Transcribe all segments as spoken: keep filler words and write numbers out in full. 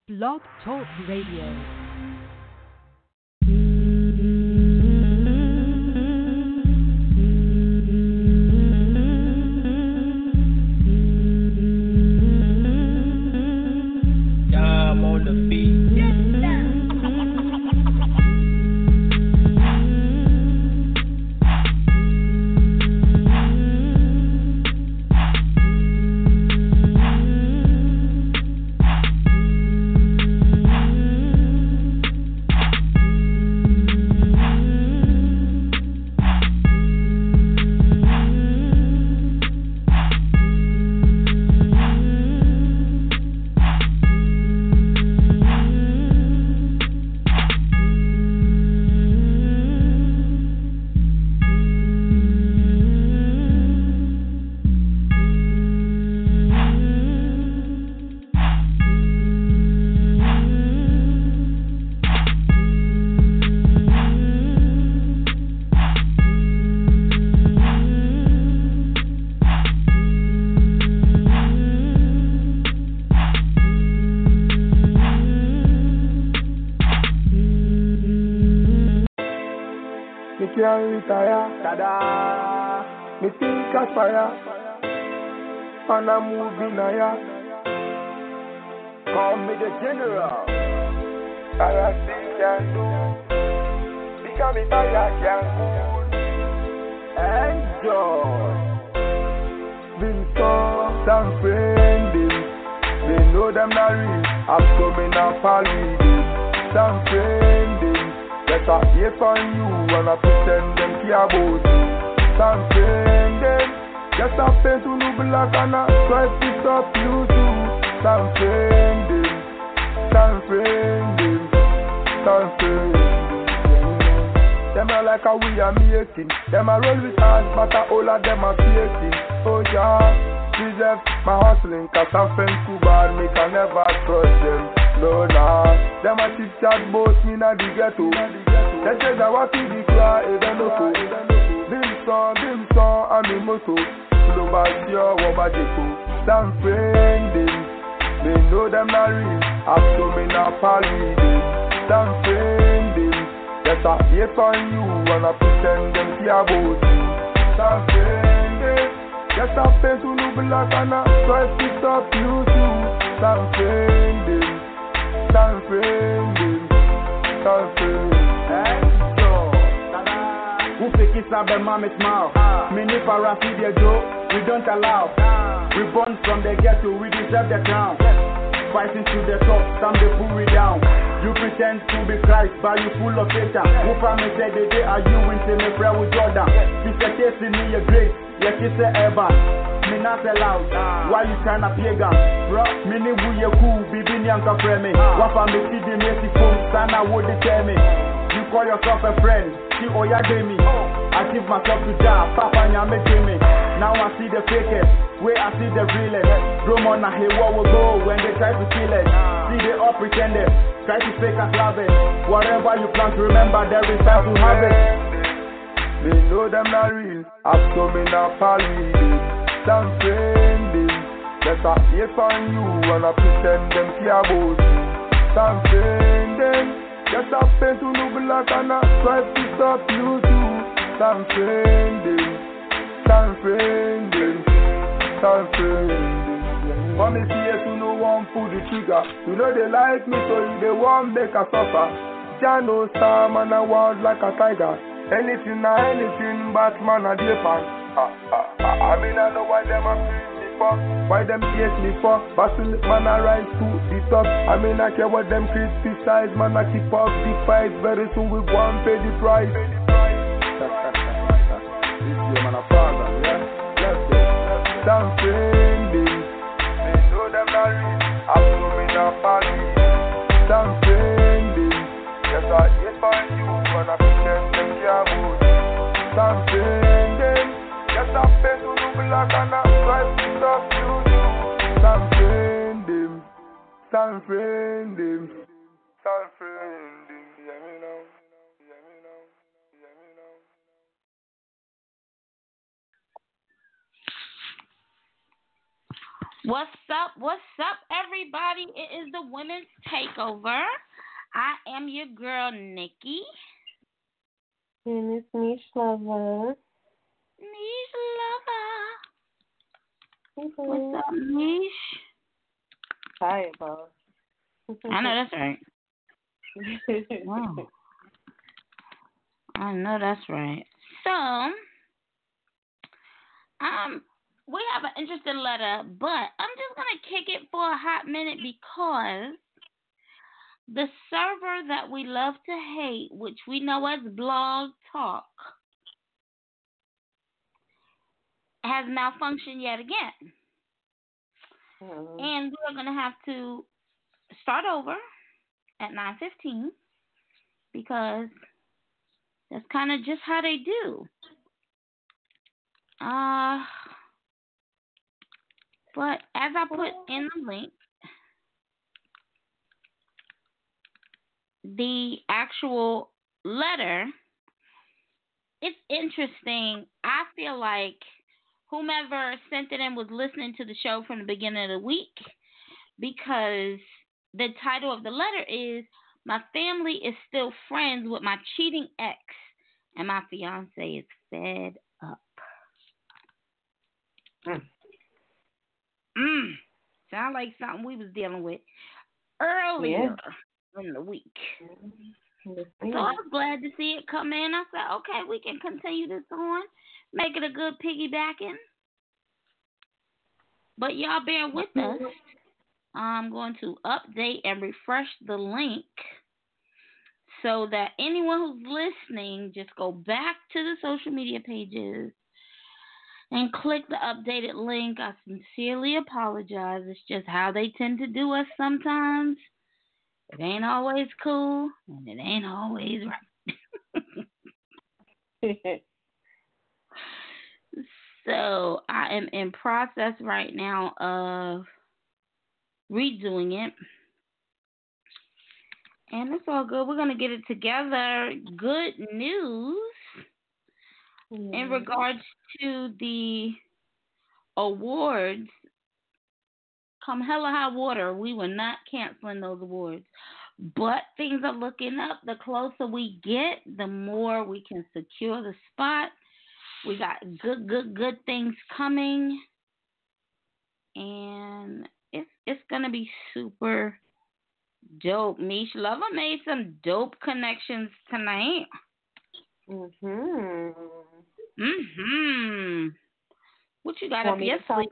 Blog Talk Radio. Retire, tada. Me think aspire, and I'm moving higher. Call me the general. I think I do. Become it I can enjoy. Been so some friends, they know them not real. I'm coming up all with some friends. Yes, I hear from you and I pretend them care about you. Some friend them, yes, I pay to no black and I try to stop you too. Some friend them, some friend them, some friend them. Them are like how we are making. Them are roll with us, but all of them are faking. Oh yeah, deserve my hustling, cause some friends too bad, me can never trust them. No, nah, them a chit chat about me na the ghetto. They say that what is the cry, even no so. Bim song, bim song, and me moto. Slow back your wabajeko. Some friends, they know them not real. After me na pal with them. Some friends, yes I hear from you and I pretend them care about you. Some friends, yes I pay to no black and I try to stop you too. Some friends, some friends, some friends. Who fake it up and mom is mouth? Many para feed their joke, we don't allow. We born from the ghetto, we deserve the crown. Fighting to the top, some they pull we down. You pretend to be Christ, but you full of Satan. Who promise that the day are you into me prayer with Jordan? It's a case in me your grace, yes it's a Evan. Me not allowed, why you tryna pagan? Bro, me ni buye cool, bibi nyanka frame. Wapa me see the mercy phone, sana would tell me. You call yourself a friend, see oya me. I give myself to die, papa nyame me. Now I see the fakers, where I see the realest. Romo na hey what will go when they try to kill it. See they all pretenders, try to fake us love it. Whatever you plan to remember, there is time to have it. They know them not real, I'm coming up all with it. Some friends, yes I hear from you and I pretend them care about you. Some friends, yes I pay to no black and I try to stop you too. Some friends, some friends, some friends. For me see you to no one pull the trigger. You know they like me so they won't make a suffer. Jano star man I wild like a tiger. Anything or anything Batman a day pan. Ah, ah, ah, I mean I know why them a free me for. Why them hate me for. Basilic man a rise to the top. I mean I care what them criticize. Man I keep up the fight. Very soon we go and pay the price. This year man a father, yeah. Let's go. Some friends, they know them not real. I'm coming up on me. Some friends, yes I hate for you and I pretend them care about you. Some friends, yes I pay to no black and I try to stop you too. Some friends, some friends, some friends, hear me now, hear me now, hear me now. What's up? What's up, everybody? It is the Women's Takeover. I am your girl, Nikki. And it's Mish Lover. Mish Lover. What's up, Mish? Hi, boss. I know that's right. Wow. I know that's right. So, um, we have an interesting letter, but I'm just going to kick it for a hot minute because the server that we love to hate, which we know as Blog Talk, has malfunctioned yet again. Mm-hmm. And we're going to have to start over at nine fifteen because that's kind of just how they do. Uh, but as I put in the link, the actual letter, it's interesting. I feel like whomever sent it in was listening to the show from the beginning of the week because the title of the letter is "My family is still friends with my cheating ex and my fiance is fed up." Mm. Mm. Sound like something we was dealing with earlier yeah. in the week. Mm-hmm. So I was glad to see it come in. I said, okay, we can continue this on, make it a good piggybacking. But y'all bear with us. I'm going to update and refresh the link so that anyone who's listening, just go back to the social media pages and click the updated link. I sincerely apologize. It's just how they tend to do us sometimes. It ain't always cool, and it ain't always right. So I am in process right now of redoing it. And it's all good. We're going to get it together. Good news mm-hmm. in regards to the awards. Come hell or high water, we were not canceling those awards. But things are looking up. The closer we get, the more we can secure the spot. We got good, good, good things coming. And it's it's going to be super dope. Mish Lover made some dope connections tonight. Mhm. Mhm. What you got Want up your sleeve?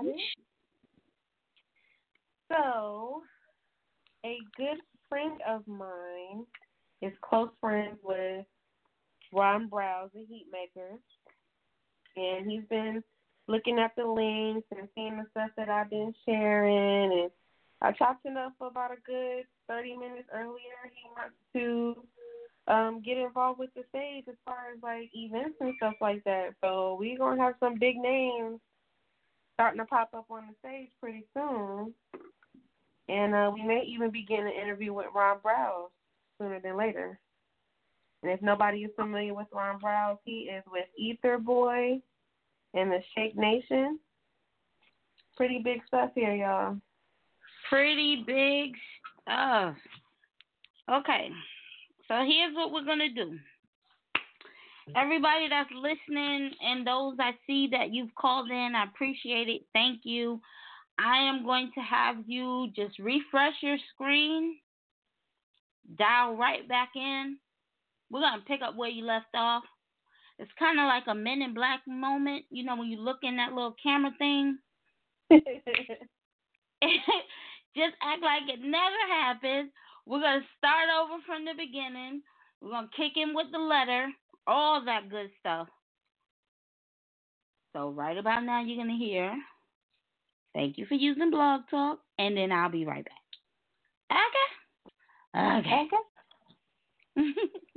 So, a good friend of mine is close friends with Ron Browse, the Heatmaker, and he's been looking at the links and seeing the stuff that I've been sharing, and I chopped it up for about a good thirty minutes earlier. He wants to um, get involved with the stage as far as, like, events and stuff like that. So we're going to have some big names starting to pop up on the stage pretty soon. And uh, we may even begin an interview with Ron Browse sooner than later. And if nobody is familiar with Ron Browse, he is with Ether Boy and the Shake Nation. Pretty big stuff here, y'all. Pretty big stuff. Okay, so here's what we're going to do. Everybody that's listening and those I see that you've called in, I appreciate it. Thank you. I am going to have you just refresh your screen, dial right back in. We're going to pick up where you left off. It's kind of like a Men in Black moment, you know, when you look in that little camera thing. Just act like it never happened. We're going to start over from the beginning. We're going to kick in with the letter, all that good stuff. So right about now, you're going to hear, thank you for using Blog Talk, and then I'll be right back. Okay? Okay. Okay.